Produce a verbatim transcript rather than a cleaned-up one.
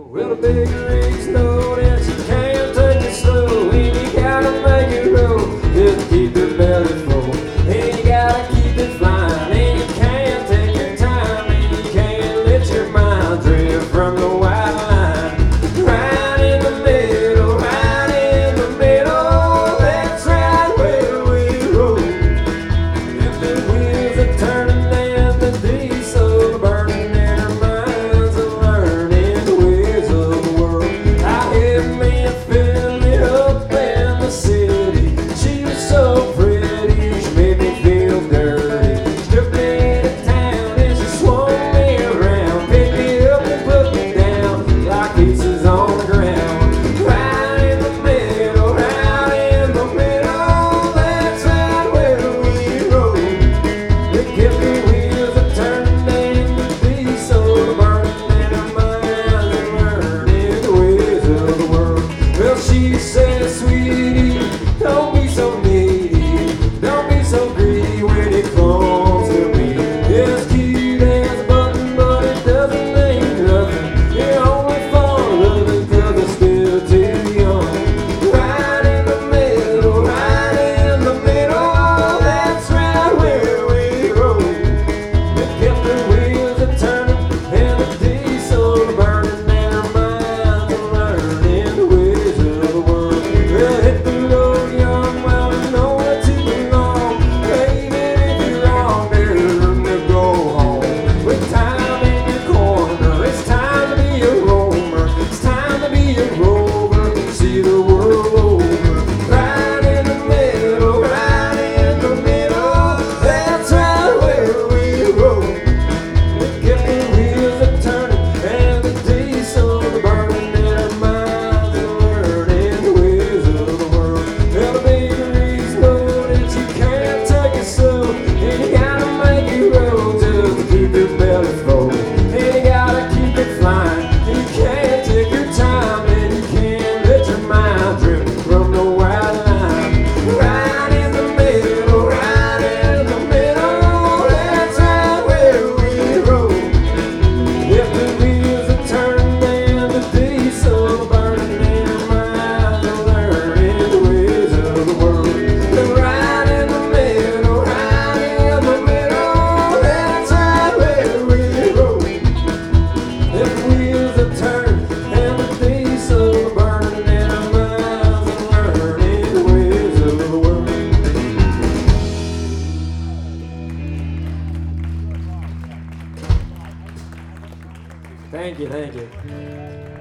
Well, the big rigs know that you can't take it slow, and you gotta make it roll just to keep your belly full. And you gotta keep it flying, and you can't take your time, and you can't let your mind drift from the white line. Right in the middle, right in the middle, that's right where we roll. If the wheels are turning and the diesel burning in our minds and learning the ways of the world. I had me a Philly up in the city. She was so pretty, she made me feel dirty. She took me to town and she swung me around, picked me up and put me down like pieces on the ground. Right in the middle, right in the middle, that's right where we roll. They kept the wheels a turning and the diesel burning in our minds and learning the ways of the world. Well, she said, sweetie, don't be so needy, don't be so greedy when it comes to me. It's cute as a button, but it doesn't mean nothing. You're only fond of it 'cause it's still too young. Right in the middle, right in the middle, that's right where we roll. They kept the wheels a turning and the diesel burning in our minds and learning the ways of the world. Well, hit the road, young, well, you know where to belong. Baby, if you're wrong, there's room to go home. With time in your corner, it's time to be a roamer. It's time to be a rover, see the world over. Right in the middle, right in the middle, that's right where we roll. They kept the wheels a turning and the diesel burning in our minds and learning the ways of the world. Well, the big rigs know that you can't take it slow, and you gotta make it roll just to keep your belly full. And you gotta keep it flying, and you can't take your time, and you can't let your mind drift from the white line. Right in the middle, right in the middle, that's right where we roll. If the wheels are turning and the diesel burning in our minds and learning the ways of the world. Then right in the middle, right in the middle, that's right where we roll. If the wheels are turning and the diesel burning in our minds and learning the ways of the world. Thank you, thank you.